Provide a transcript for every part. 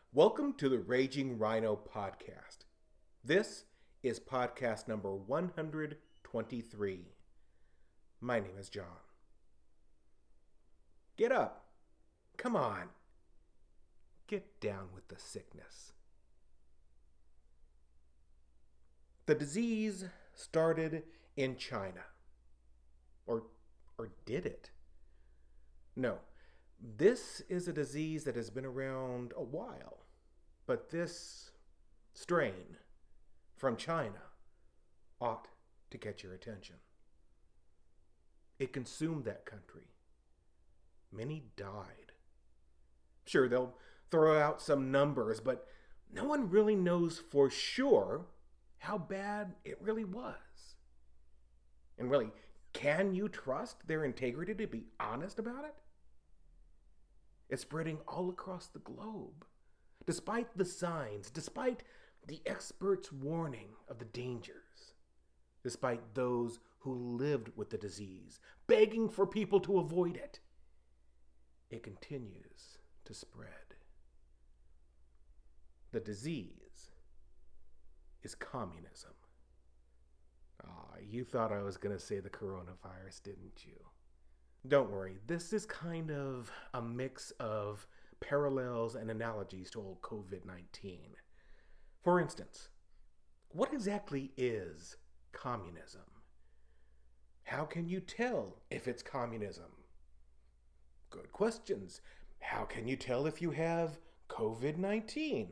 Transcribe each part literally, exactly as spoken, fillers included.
Welcome to the Raging Rhino podcast. This is podcast number one hundred twenty-three. My name is John. Get up. Come on. Get down with the sickness. The disease started in China. Or, or did it? No. This is a disease that has been around a while, but this strain from China ought to catch your attention. It consumed that country. Many died. Sure, they'll throw out some numbers, but no one really knows for sure how bad it really was. And really, can you trust their integrity to be honest about it? It's spreading all across the globe. Despite the signs, despite the experts' warning of the dangers, despite those who lived with the disease, begging for people to avoid it, it continues to spread. The disease is communism. Ah, you thought I was going to say the coronavirus, didn't you? Don't worry, this is kind of a mix of parallels and analogies to old covid nineteen. For instance, what exactly is communism? How can you tell if it's communism? Good questions. How can you tell if you have covid nineteen?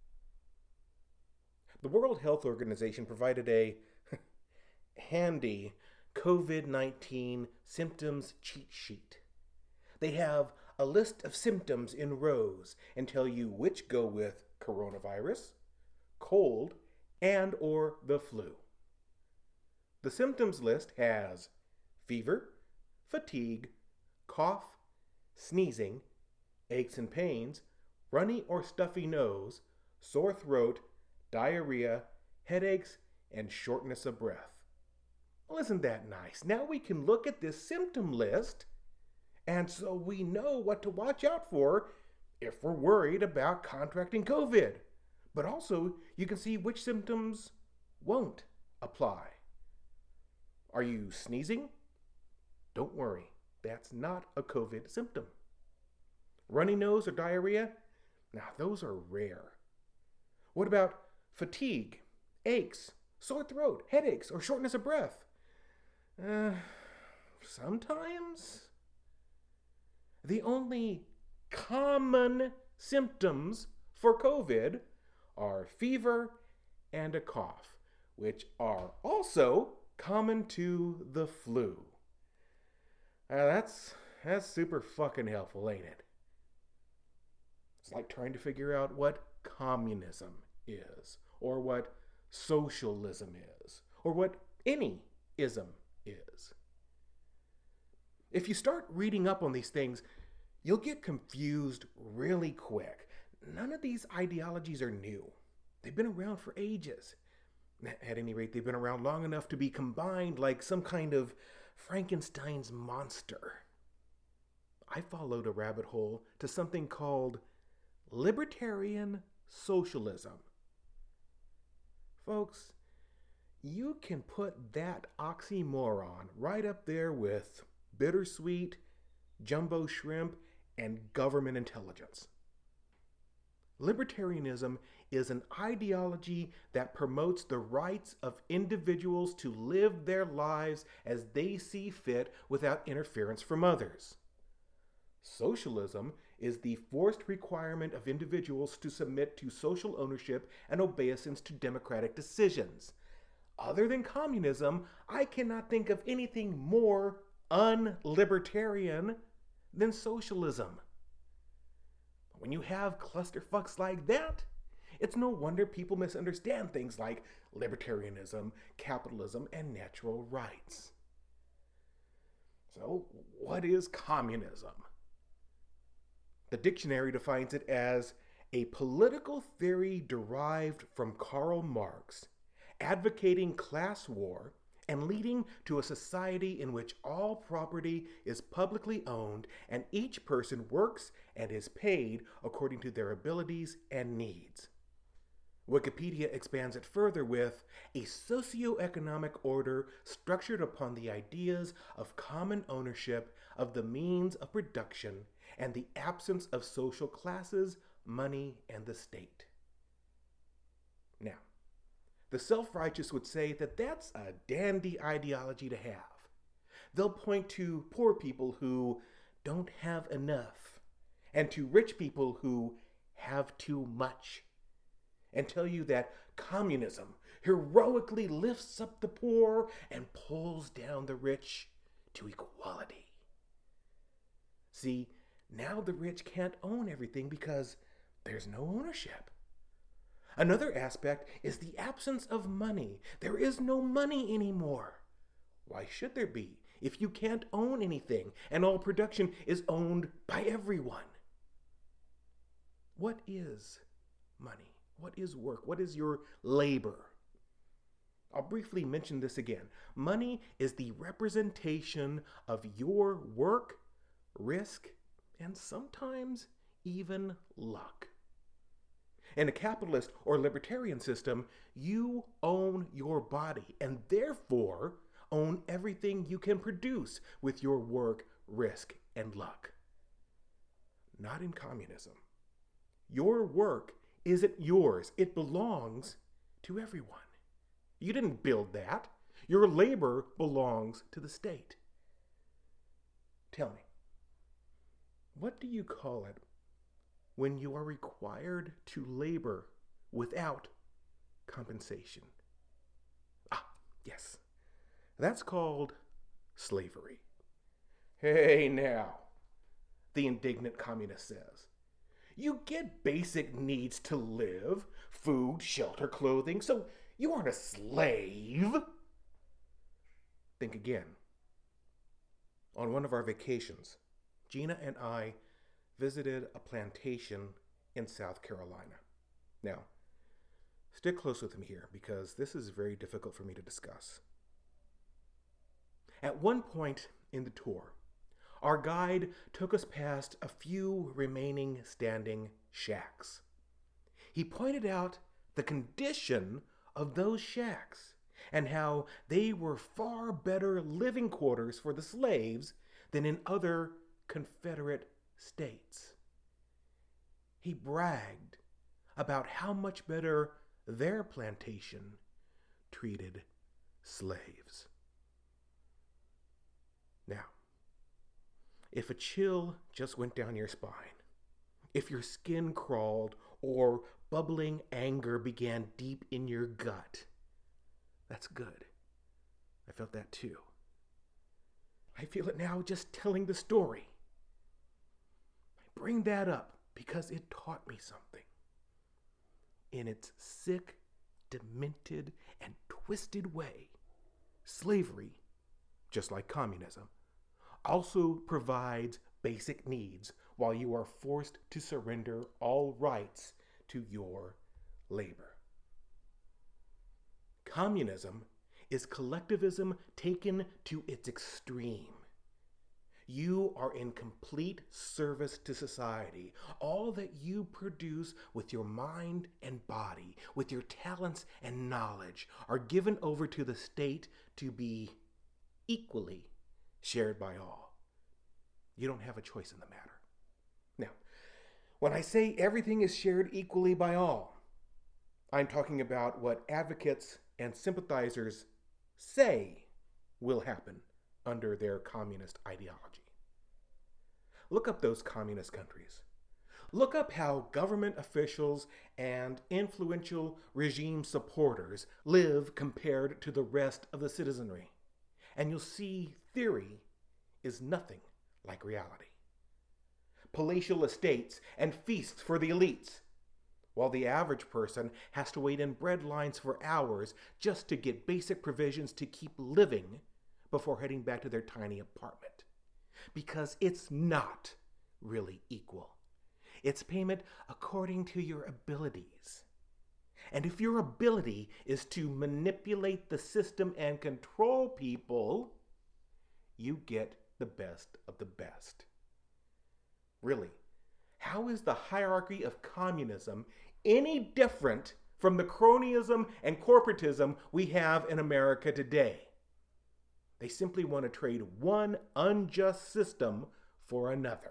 The World Health Organization provided a handy covid nineteen symptoms cheat sheet. They have a list of symptoms in rows and tell you which go with coronavirus, cold, and or the flu. The symptoms list has fever, fatigue, cough, sneezing, aches and pains, runny or stuffy nose, sore throat, diarrhea, headaches, and shortness of breath. Well, isn't that nice? Now we can look at this symptom list, and so we know what to watch out for if we're worried about contracting COVID. But also, you can see which symptoms won't apply. Are you sneezing? Don't worry, that's not a COVID symptom. Runny nose or diarrhea? Now, those are rare. What about fatigue, aches, sore throat, headaches, or shortness of breath? Uh, sometimes. The only common symptoms for COVID are fever and a cough, which are also common to the flu. Uh, that's, that's super fucking helpful, ain't it? It's like trying to figure out what communism is, or what socialism is, or what any ism is. If you start reading up on these things, you'll get confused really quick. None of these ideologies are new. They've been around for ages. At any rate, they've been around long enough to be combined like some kind of Frankenstein's monster. I followed a rabbit hole to something called libertarian socialism. Folks, you can put that oxymoron right up there with bittersweet, jumbo shrimp, and government intelligence. Libertarianism is an ideology that promotes the rights of individuals to live their lives as they see fit without interference from others. Socialism is the forced requirement of individuals to submit to social ownership and obeisance to democratic decisions. Other than communism, I cannot think of anything more unlibertarian than socialism. When you have clusterfucks like that, it's no wonder people misunderstand things like libertarianism, capitalism, and natural rights. So, what is communism? The dictionary defines it as a political theory derived from Karl Marx, advocating class war and leading to a society in which all property is publicly owned and each person works and is paid according to their abilities and needs. Wikipedia expands it further with a socioeconomic order structured upon the ideas of common ownership of the means of production and the absence of social classes, money, and the state. Now, the self-righteous would say that that's a dandy ideology to have. They'll point to poor people who don't have enough, and to rich people who have too much, and tell you that communism heroically lifts up the poor and pulls down the rich to equality. See, now the rich can't own everything because there's no ownership. Another aspect is the absence of money. There is no money anymore. Why should there be if you can't own anything and all production is owned by everyone? What is money? What is work? What is your labor? I'll briefly mention this again. Money is the representation of your work, risk, and sometimes even luck. In a capitalist or libertarian system, you own your body and therefore own everything you can produce with your work, risk, and luck. Not in communism. Your work isn't yours. It belongs to everyone. You didn't build that. Your labor belongs to the state. Tell me, what do you call it when you are required to labor without compensation? Ah, yes. That's called slavery. Hey now, the indignant communist says. You get basic needs to live, food, shelter, clothing, so you aren't a slave. Think again. On one of our vacations, Gina and I visited a plantation in South Carolina. Now, stick close with me here because this is very difficult for me to discuss. At one point in the tour, our guide took us past a few remaining standing shacks. He pointed out the condition of those shacks and how they were far better living quarters for the slaves than in other Confederate states. He bragged about how much better their plantation treated slaves. Now, if a chill just went down your spine, if your skin crawled or bubbling anger began deep in your gut, that's good. I felt that too. I feel it now just telling the story. I bring that up because it taught me something. In its sick, demented, and twisted way, slavery, just like communism, also provides basic needs while you are forced to surrender all rights to your labor. Communism is collectivism taken to its extreme. You are in complete service to society. All that you produce with your mind and body, with your talents and knowledge, are given over to the state to be equally shared by all. You don't have a choice in the matter. Now, when I say everything is shared equally by all, I'm talking about what advocates and sympathizers say will happen under their communist ideology. Look up those communist countries. Look up how government officials and influential regime supporters live compared to the rest of the citizenry. And you'll see theory is nothing like reality. Palatial estates and feasts for the elites, while the average person has to wait in bread lines for hours just to get basic provisions to keep living before heading back to their tiny apartment. Because it's not really equal. It's payment according to your abilities. And if your ability is to manipulate the system and control people, you get the best of the best. Really, how is the hierarchy of communism any different from the cronyism and corporatism we have in America today? They simply want to trade one unjust system for another.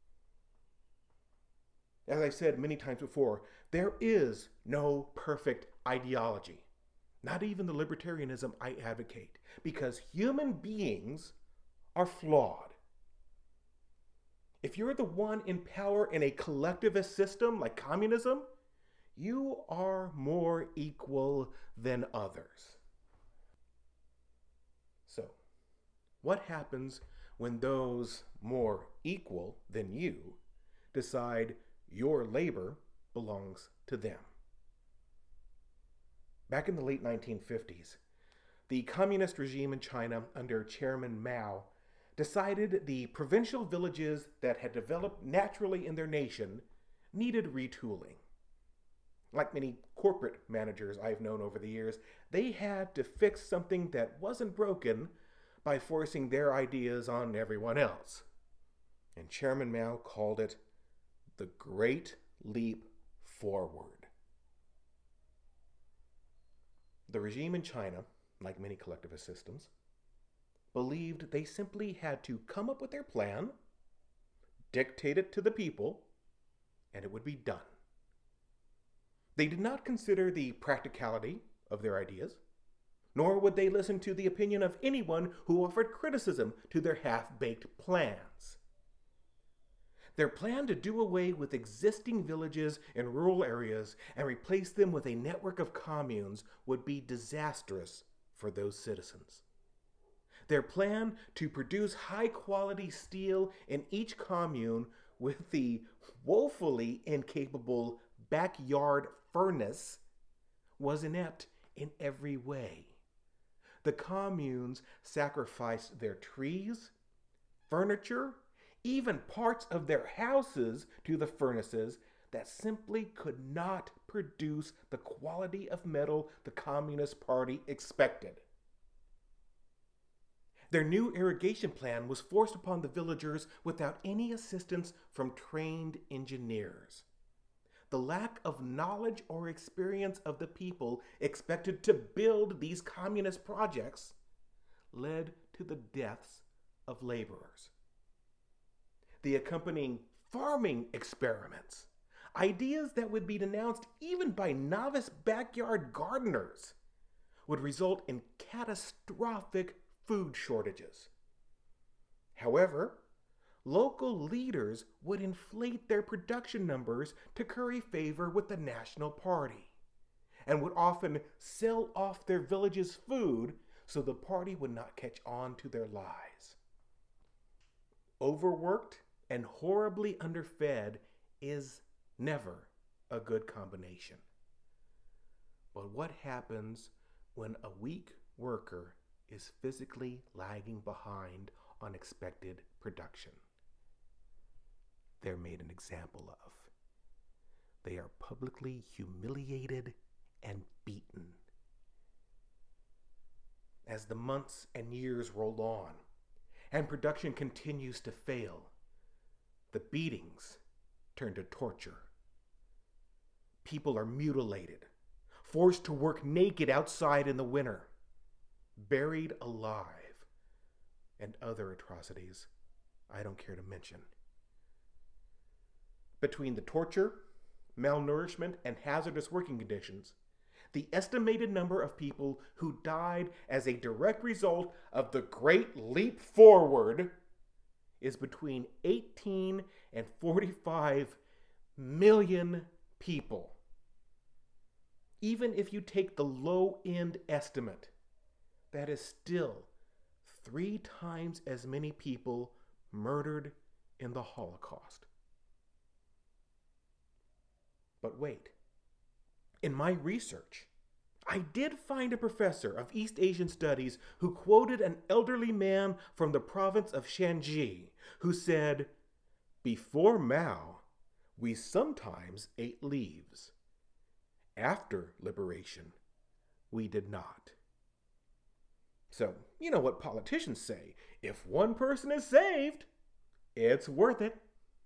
As I've said many times before, there is no perfect ideology, not even the libertarianism I advocate, because human beings are flawed. If you're the one in power in a collectivist system like communism, you are more equal than others. So, what happens when those more equal than you decide your labor belongs to them? Back in the late nineteen fifties, the communist regime in China under Chairman Mao decided the provincial villages that had developed naturally in their nation needed retooling. Like many corporate managers I've known over the years, they had to fix something that wasn't broken by forcing their ideas on everyone else. And Chairman Mao called it the Great Leap Forward. The regime in China, like many collectivist systems, believed they simply had to come up with their plan, dictate it to the people, and it would be done. They did not consider the practicality of their ideas, nor would they listen to the opinion of anyone who offered criticism to their half-baked plans. Their plan to do away with existing villages in rural areas and replace them with a network of communes would be disastrous for those citizens. Their plan to produce high-quality steel in each commune with the woefully incapable backyard furnace was inept in every way. The communes sacrificed their trees, furniture, even parts of their houses to the furnaces that simply could not produce the quality of metal the Communist Party expected. Their new irrigation plan was forced upon the villagers without any assistance from trained engineers. The lack of knowledge or experience of the people expected to build these communist projects led to the deaths of laborers. The accompanying farming experiments, ideas that would be denounced even by novice backyard gardeners, would result in catastrophic food shortages. However, local leaders would inflate their production numbers to curry favor with the National Party, and would often sell off their village's food so the party would not catch on to their lies. Overworked and horribly underfed is never a good combination. But what happens when a weak worker is physically lagging behind on expected production? They're made an example of. They are publicly humiliated and beaten. As the months and years roll on and production continues to fail, the beatings turn to torture. People are mutilated, forced to work naked outside in the winter, buried alive, and other atrocities I don't care to mention. Between the torture, malnourishment, and hazardous working conditions, the estimated number of people who died as a direct result of the Great Leap Forward is between eighteen and forty-five million people. Even if you take the low-end estimate, that is still three times as many people murdered in the Holocaust. But wait, in my research, I did find a professor of East Asian studies who quoted an elderly man from the province of Shanxi who said, "Before Mao, we sometimes ate leaves. After liberation, we did not. So, you know what politicians say. If one person is saved, it's worth it.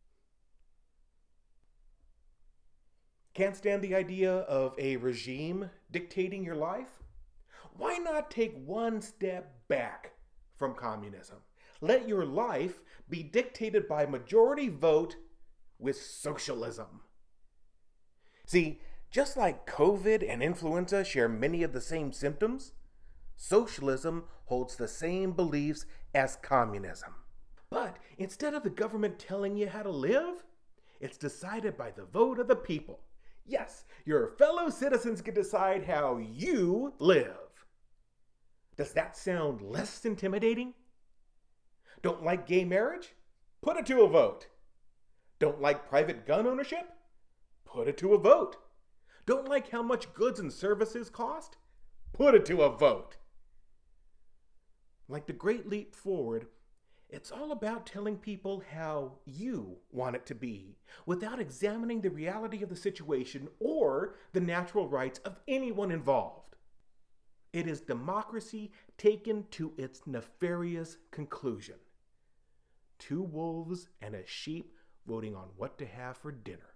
Can't stand the idea of a regime dictating your life? Why not take one step back from communism? Let your life be dictated by majority vote with socialism. See, just like COVID and influenza share many of the same symptoms, socialism holds the same beliefs as communism. But instead of the government telling you how to live, it's decided by the vote of the people. Yes, your fellow citizens can decide how you live. Does that sound less intimidating? Don't like gay marriage? Put it to a vote. Don't like private gun ownership? Put it to a vote. Don't like how much goods and services cost? Put it to a vote. Like the Great Leap Forward, it's all about telling people how you want it to be without examining the reality of the situation or the natural rights of anyone involved. It is democracy taken to its nefarious conclusion. Two wolves and a sheep voting on what to have for dinner.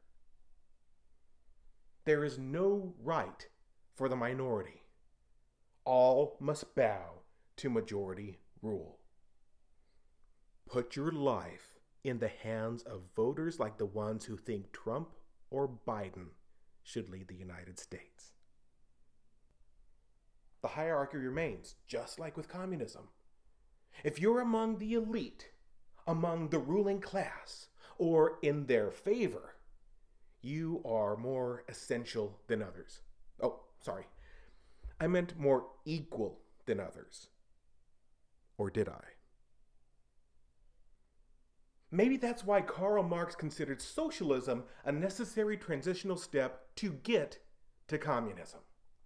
There is no right for the minority. All must bow to majority rule. Put your life in the hands of voters like the ones who think Trump or Biden should lead the United States. The hierarchy remains, just like with communism. If you're among the elite, among the ruling class, or in their favor, you are more essential than others. Oh, sorry. I meant more equal than others. Or did I? Maybe that's why Karl Marx considered socialism a necessary transitional step to get to communism.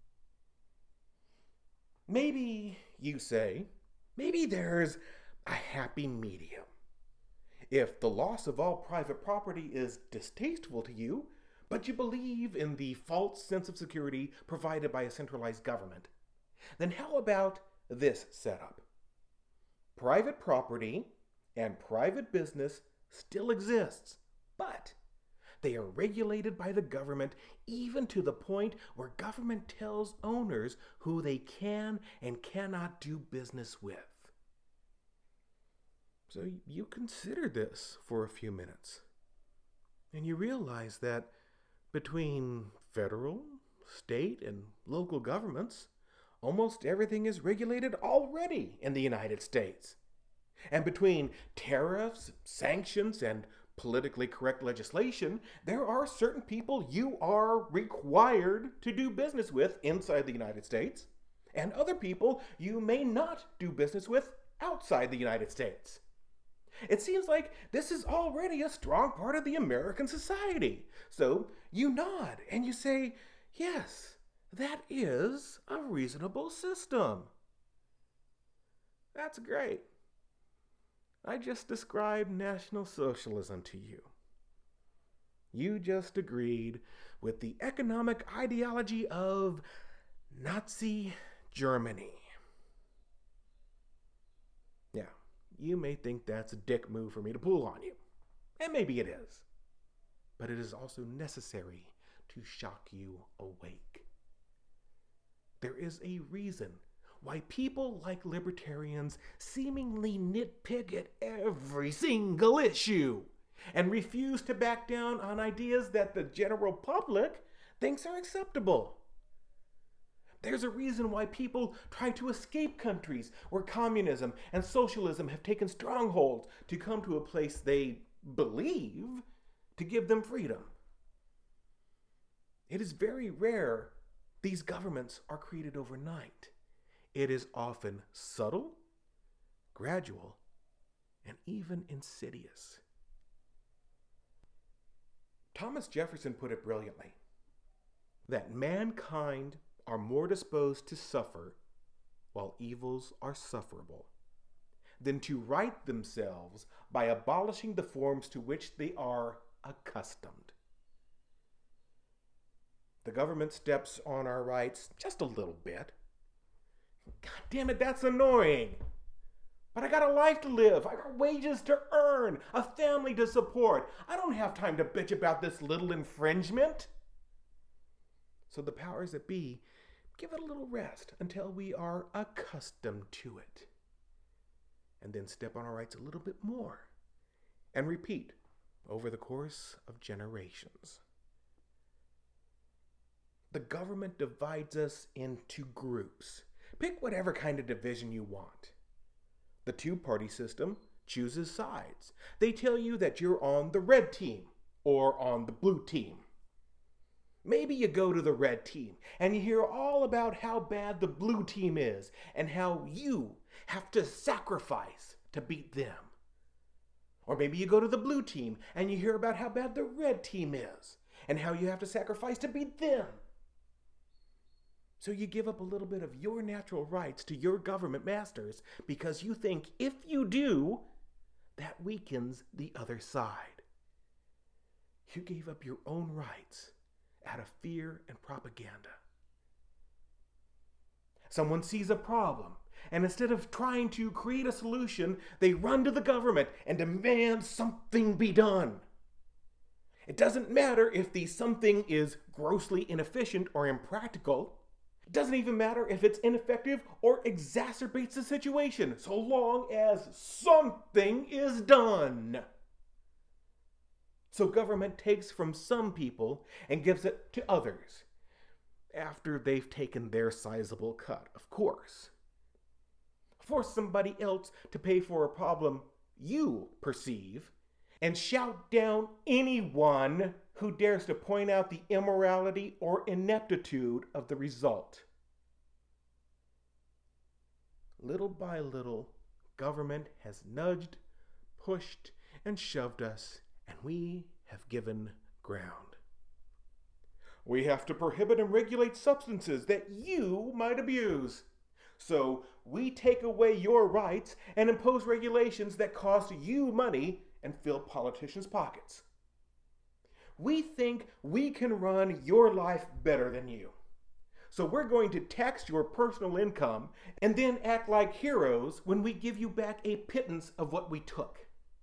Maybe, you say, maybe there's a happy medium. If the loss of all private property is distasteful to you, but you believe in the false sense of security provided by a centralized government, then how about this setup? Private property and private business still exists, but they are regulated by the government, even to the point where government tells owners who they can and cannot do business with. So you consider this for a few minutes, and you realize that between federal, state, and local governments, almost everything is regulated already in the United States. And between tariffs, sanctions, and politically correct legislation, there are certain people you are required to do business with inside the United States, and other people you may not do business with outside the United States. It seems like this is already a strong part of the American society. So you nod and you say, yes, that is a reasonable system. That's great. I just described National Socialism to you. You just agreed with the economic ideology of Nazi Germany. Yeah, you may think that's a dick move for me to pull on you. And maybe it is. But it is also necessary to shock you awake. There is a reason why people like libertarians seemingly nitpick at every single issue and refuse to back down on ideas that the general public thinks are acceptable. There's a reason why people try to escape countries where communism and socialism have taken strongholds to come to a place they believe to give them freedom. It is very rare these governments are created overnight. It is often subtle, gradual, and even insidious. Thomas Jefferson put it brilliantly, that mankind are more disposed to suffer while evils are sufferable than to right themselves by abolishing the forms to which they are accustomed. The government steps on our rights just a little bit. God damn it, that's annoying. But I got a life to live. I got wages to earn, a family to support. I don't have time to bitch about this little infringement. So the powers that be give it a little rest until we are accustomed to it. And then step on our rights a little bit more. And repeat over the course of generations. The government divides us into groups. Pick whatever kind of division you want. The two-party system chooses sides. They tell you that you're on the red team or on the blue team. Maybe you go to the red team and you hear all about how bad the blue team is and how you have to sacrifice to beat them. Or maybe you go to the blue team and you hear about how bad the red team is and how you have to sacrifice to beat them. So you give up a little bit of your natural rights to your government masters because you think if you do, that weakens the other side. You gave up your own rights out of fear and propaganda. Someone sees a problem, and instead of trying to create a solution, they run to the government and demand something be done. It doesn't matter if the something is grossly inefficient or impractical. It doesn't even matter if it's ineffective or exacerbates the situation, so long as something is done. So government takes from some people and gives it to others, after they've taken their sizable cut, of course. Force somebody else to pay for a problem you perceive, and shout down anyone who dares to point out the immorality or ineptitude of the result. Little by little, government has nudged, pushed, and shoved us, and we have given ground. We have to prohibit and regulate substances that you might abuse. So we take away your rights and impose regulations that cost you money and fill politicians' pockets. We think we can run your life better than you. So we're going to tax your personal income and then act like heroes when we give you back a pittance of what we took.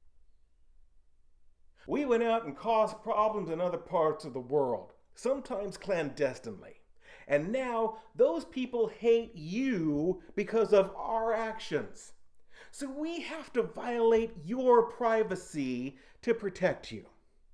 We went out and caused problems in other parts of the world, sometimes clandestinely. And now those people hate you because of our actions. So we have to violate your privacy to protect you.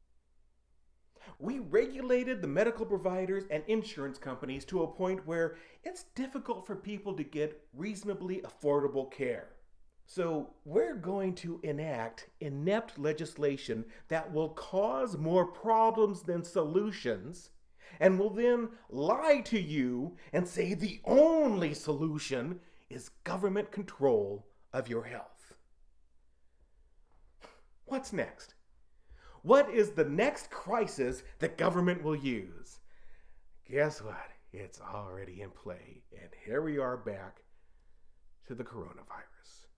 We regulated the medical providers and insurance companies to a point where it's difficult for people to get reasonably affordable care. So we're going to enact inept legislation that will cause more problems than solutions, and will then lie to you and say the only solution is government control of your health. What's next? What is the next crisis that government will use? Guess what? It's already in play, and here we are back to the coronavirus.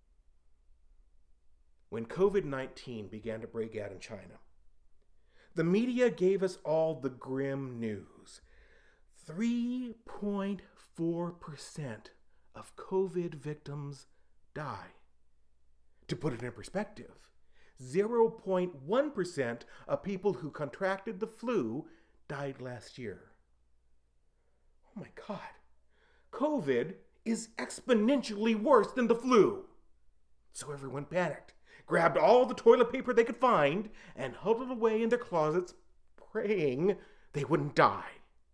When covid nineteen began to break out in China, the media gave us all the grim news. three point four percent of COVID victims die. To put it in perspective, zero point one percent of people who contracted the flu died last year. Oh my God. COVID is exponentially worse than the flu. So everyone panicked, grabbed all the toilet paper they could find, and huddled away in their closets, praying they wouldn't die.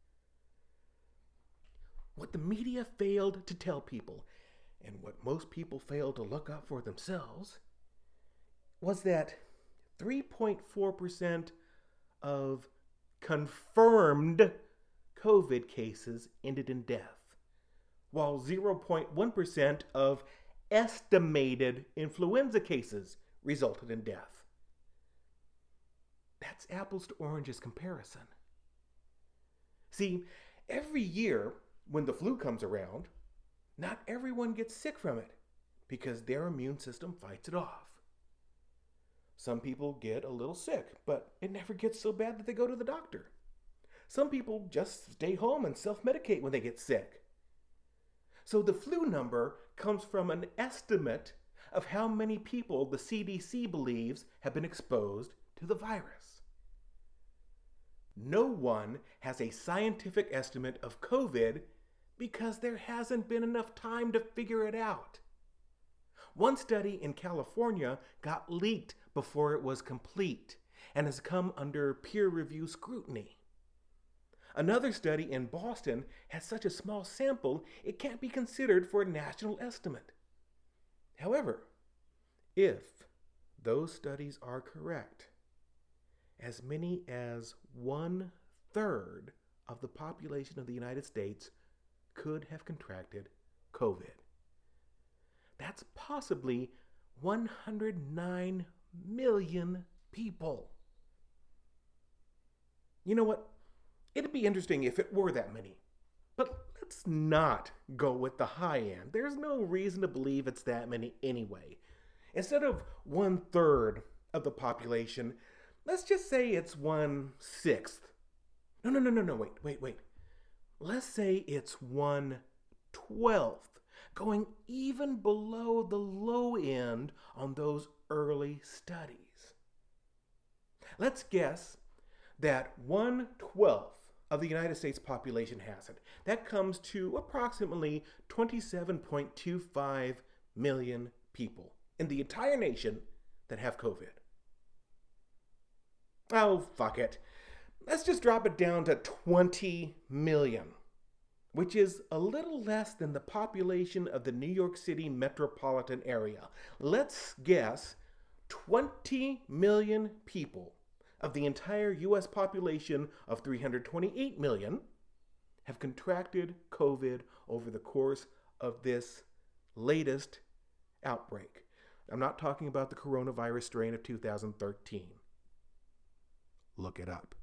What the media failed to tell people, and what most people failed to look up for themselves, was that three point four percent of confirmed COVID cases ended in death, while zero point one percent of estimated influenza cases resulted in death. That's apples to oranges comparison. See, every year when the flu comes around, not everyone gets sick from it because their immune system fights it off. Some people get a little sick, but it never gets so bad that they go to the doctor. Some people just stay home and self-medicate when they get sick. So the flu number comes from an estimate of how many people the C D C believes have been exposed to the virus. No one has a scientific estimate of COVID because there hasn't been enough time to figure it out. One study in California got leaked before it was complete and has come under peer review scrutiny. Another study in Boston has such a small sample it can't be considered for a national estimate. However, if those studies are correct, as many as one third of the population of the United States could have contracted COVID. That's possibly one hundred nine million people. You know what? It'd be interesting if it were that many. But let's not go with the high end. There's no reason to believe it's that many anyway. Instead of one third of the population, let's just say it's one sixth. No, no, no, no, no, wait, wait, wait. Let's say it's one twelfth, going even below the low end on those early studies. Let's guess that one twelfth of the United States population has it. That comes to approximately twenty-seven point two five million people in the entire nation that have COVID. Oh, fuck it. Let's just drop it down to twenty million, which is a little less than the population of the New York City metropolitan area. Let's guess twenty million people of the entire U S population of three hundred twenty-eight million have contracted COVID over the course of this latest outbreak. I'm not talking about the coronavirus strain of two thousand thirteen. Look it up.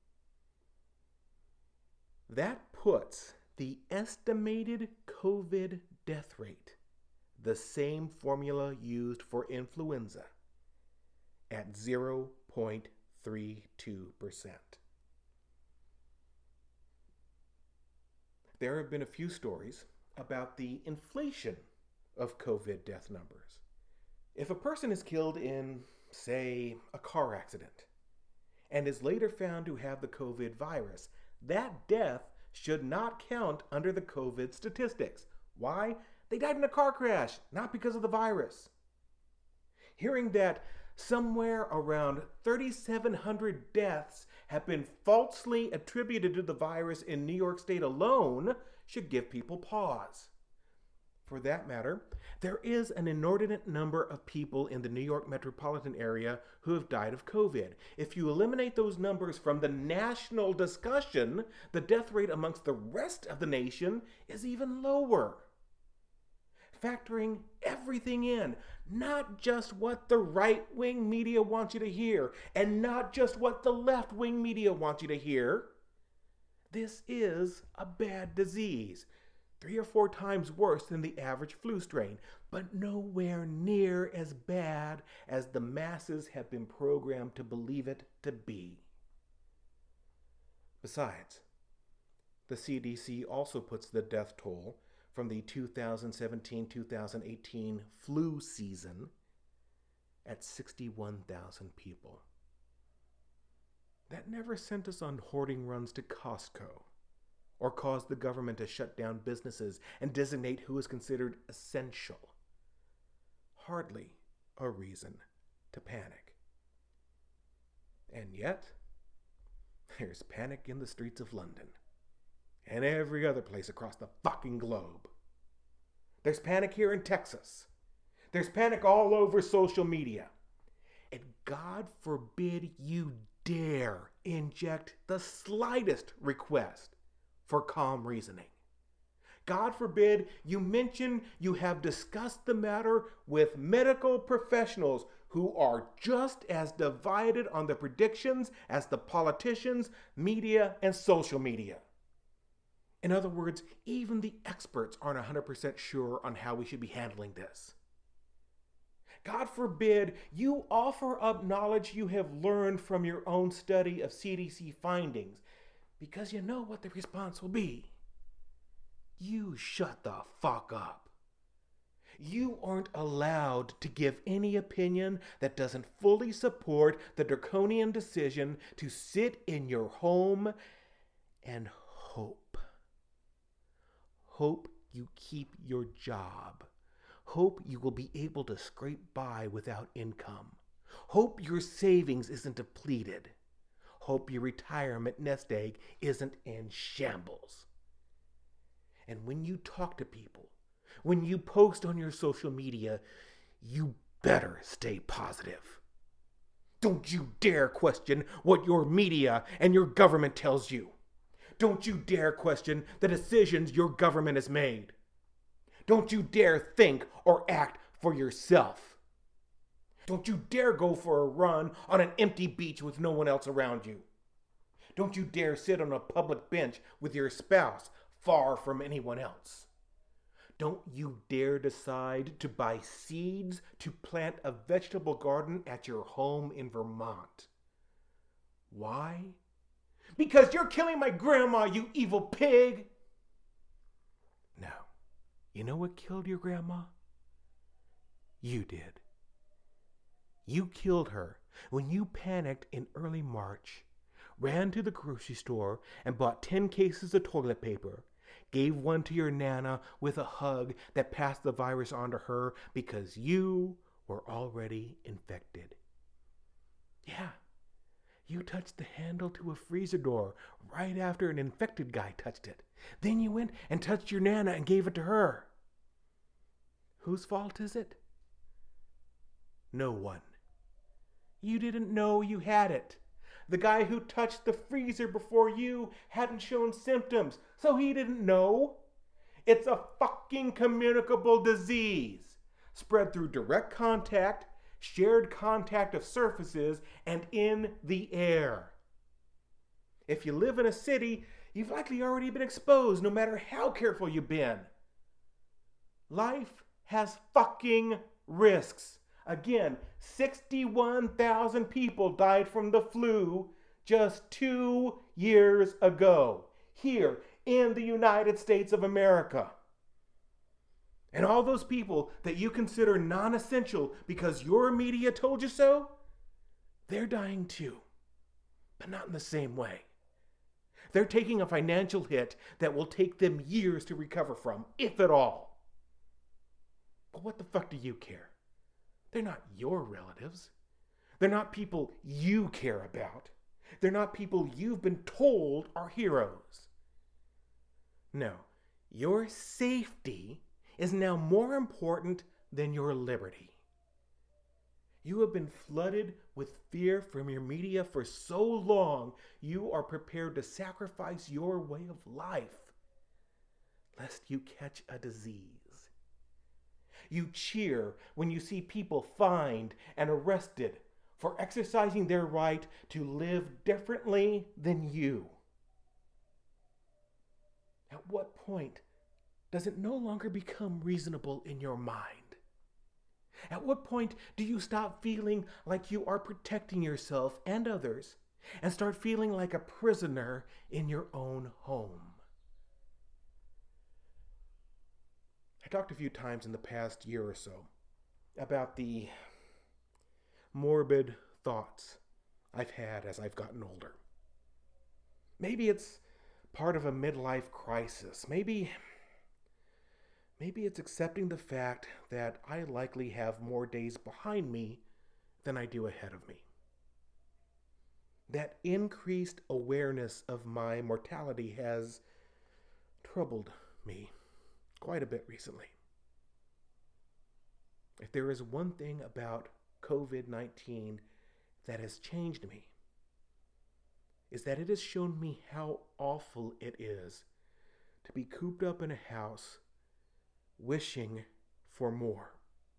That puts the estimated COVID death rate, the same formula used for influenza, at zero point three two percent. There have been a few stories about the inflation of COVID death numbers. If a person is killed in, say, a car accident, and is later found to have the COVID virus, that death should not count under the COVID statistics. Why? They died in a car crash, not because of the virus. Hearing that somewhere around thirty-seven hundred deaths have been falsely attributed to the virus in New York State alone should give people pause. For that matter, there is an inordinate number of people in the New York metropolitan area who have died of COVID. If you eliminate those numbers from the national discussion, the death rate amongst the rest of the nation is even lower. Factoring everything in, not just what the right-wing media wants you to hear, and not just what the left-wing media wants you to hear. This is a bad disease, three or four times worse than the average flu strain, but nowhere near as bad as the masses have been programmed to believe it to be. Besides, the C D C also puts the death toll from the two thousand seventeen two thousand eighteen flu season at sixty-one thousand people. That never sent us on hoarding runs to Costco, or caused the government to shut down businesses and designate who is considered essential. Hardly a reason to panic. And yet, there's panic in the streets of London and every other place across the fucking globe. There's panic here in Texas. There's panic all over social media. And God forbid you dare inject the slightest request for calm reasoning. God forbid you mention you have discussed the matter with medical professionals who are just as divided on the predictions as the politicians, media, and social media. In other words, even the experts aren't one hundred percent sure on how we should be handling this. God forbid you offer up knowledge you have learned from your own study of C D C findings. Because you know what the response will be. You shut the fuck up. You aren't allowed to give any opinion that doesn't fully support the draconian decision to sit in your home and hope. Hope you keep your job. Hope you will be able to scrape by without income. Hope your savings isn't depleted. Hope your retirement nest egg isn't in shambles. And when you talk to people, when you post on your social media, you better stay positive. Don't you dare question what your media and your government tells you. Don't you dare question the decisions your government has made. Don't you dare think or act for yourself. Don't you dare go for a run on an empty beach with no one else around you. Don't you dare sit on a public bench with your spouse far from anyone else. Don't you dare decide to buy seeds to plant a vegetable garden at your home in Vermont. Why? Because you're killing my grandma, you evil pig! No. You know what killed your grandma? You did. You killed her when you panicked in early March, ran to the grocery store and bought ten cases of toilet paper, gave one to your Nana with a hug that passed the virus on to her because you were already infected. Yeah, you touched the handle to a freezer door right after an infected guy touched it. Then you went and touched your Nana and gave it to her. Whose fault is it? No one. You didn't know you had it. The guy who touched the freezer before you hadn't shown symptoms, so he didn't know. It's a fucking communicable disease, spread through direct contact, shared contact of surfaces, and in the air. If you live in a city, you've likely already been exposed, no matter how careful you've been. Life has fucking risks. Again, sixty-one thousand people died from the flu just two years ago, here in the United States of America. And all those people that you consider non-essential because your media told you so, they're dying too, but not in the same way. They're taking a financial hit that will take them years to recover from, if at all. But what the fuck do you care? They're not your relatives. They're not people you care about. They're not people you've been told are heroes. No, your safety is now more important than your liberty. You have been flooded with fear from your media for so long, you are prepared to sacrifice your way of life, lest you catch a disease. You cheer when you see people fined and arrested for exercising their right to live differently than you. At what point does it no longer become reasonable in your mind? At what point do you stop feeling like you are protecting yourself and others and start feeling like a prisoner in your own home? I talked a few times in the past year or so about the morbid thoughts I've had as I've gotten older. Maybe it's part of a midlife crisis. Maybe, maybe it's accepting the fact that I likely have more days behind me than I do ahead of me. That increased awareness of my mortality has troubled me quite a bit recently. If there is one thing about covid nineteen that has changed me, is that it has shown me how awful it is to be cooped up in a house wishing for more.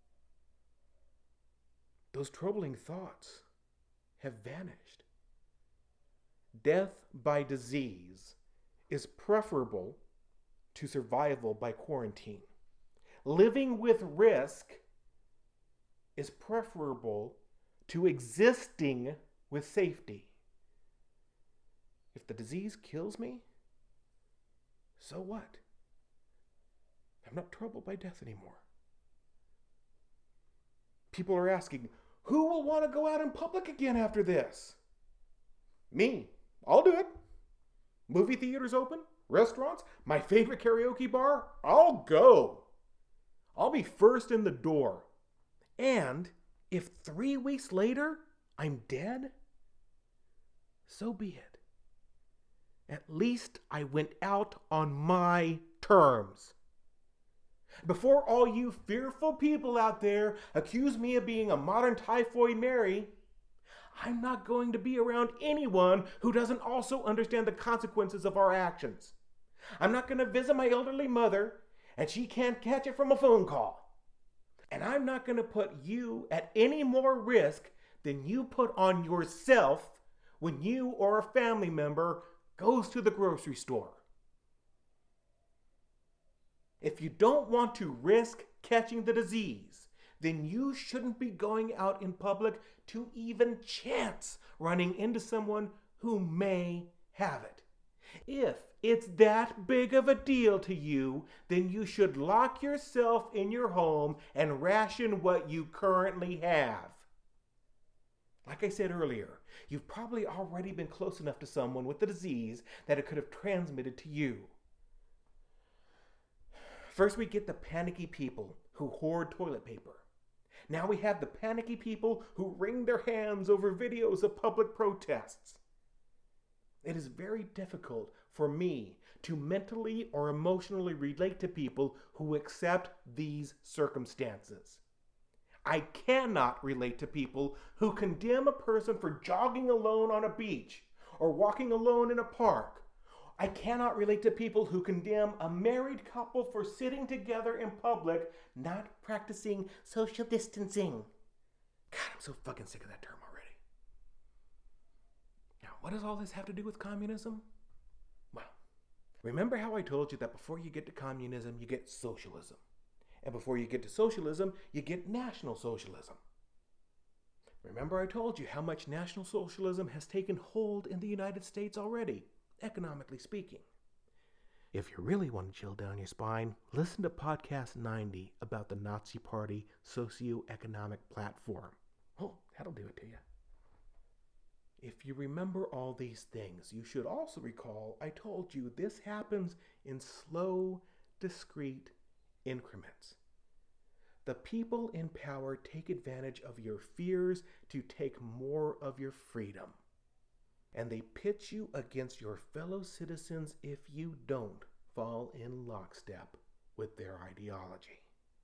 Those troubling thoughts have vanished. Death by disease is preferable to survival by quarantine. Living with risk is preferable to existing with safety. If the disease kills me, so what? I'm not troubled by death anymore. People are asking, who will want to go out in public again after this? Me. I'll do it. Movie theaters open, restaurants, my favorite karaoke bar, I'll go. I'll be first in the door. And if three weeks later I'm dead, so be it. At least I went out on my terms. Before all you fearful people out there accuse me of being a modern Typhoid Mary, I'm not going to be around anyone who doesn't also understand the consequences of our actions. I'm not going to visit my elderly mother and she can't catch it from a phone call. And I'm not going to put you at any more risk than you put on yourself when you or a family member goes to the grocery store. If you don't want to risk catching the disease, then you shouldn't be going out in public to even chance running into someone who may have it. If it's that big of a deal to you, then you should lock yourself in your home and ration what you currently have. Like I said earlier, you've probably already been close enough to someone with the disease that it could have transmitted to you. First, we get the panicky people who hoard toilet paper. Now we have the panicky people who wring their hands over videos of public protests. It is very difficult for me to mentally or emotionally relate to people who accept these circumstances. I cannot relate to people who condemn a person for jogging alone on a beach or walking alone in a park. I cannot relate to people who condemn a married couple for sitting together in public, not practicing social distancing. God, I'm so fucking sick of that term already. Now, what does all this have to do with communism? Well, remember how I told you that before you get to communism, you get socialism. And before you get to socialism, you get National Socialism. Remember I told you how much National Socialism has taken hold in the United States already, economically speaking. If you really want to chill down your spine, listen to podcast ninety about the Nazi Party socioeconomic platform. Oh, that'll do it to you. If you remember all these things, you should also recall I told you this happens in slow, discrete increments. The people in power take advantage of your fears to take more of your freedom. And they pit you against your fellow citizens if you don't fall in lockstep with their ideology.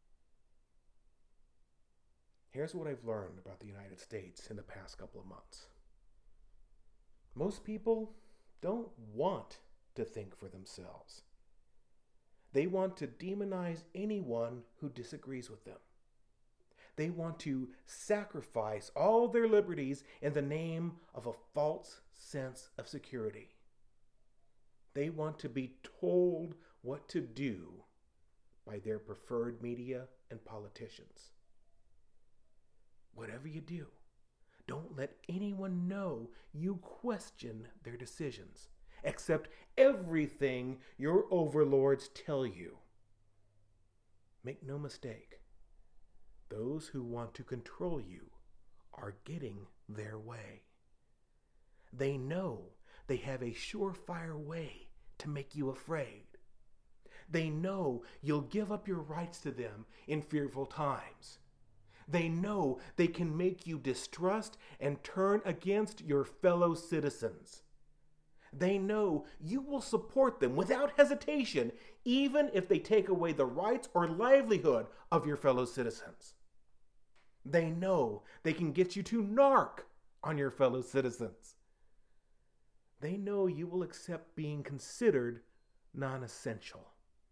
Here's what I've learned about the United States in the past couple of months. Most people don't want to think for themselves. They want to demonize anyone who disagrees with them. They want to sacrifice all their liberties in the name of a false sense of security. They want to be told what to do by their preferred media and politicians. Whatever you do, don't let anyone know you question their decisions. Accept everything your overlords tell you. Make no mistake, those who want to control you are getting their way. They know they have a surefire way to make you afraid. They know you'll give up your rights to them in fearful times. They know they can make you distrust and turn against your fellow citizens. They know you will support them without hesitation, even if they take away the rights or livelihood of your fellow citizens. They know they can get you to narc on your fellow citizens. They know you will accept being considered non-essential.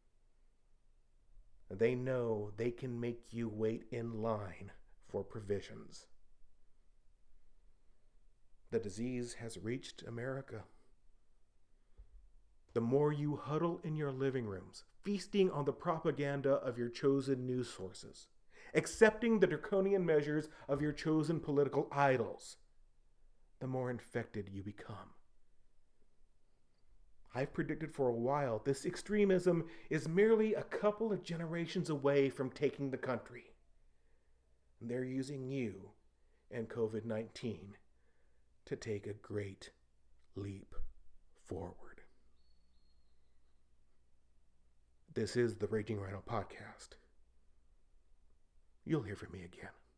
They know they can make you wait in line for provisions. The disease has reached America. The more you huddle in your living rooms, feasting on the propaganda of your chosen news sources, accepting the draconian measures of your chosen political idols, the more infected you become. I've predicted for a while this extremism is merely a couple of generations away from taking the country. And they're using you and COVID nineteen to take a great leap forward. This is the Raging Rhino Podcast. You'll hear from me again.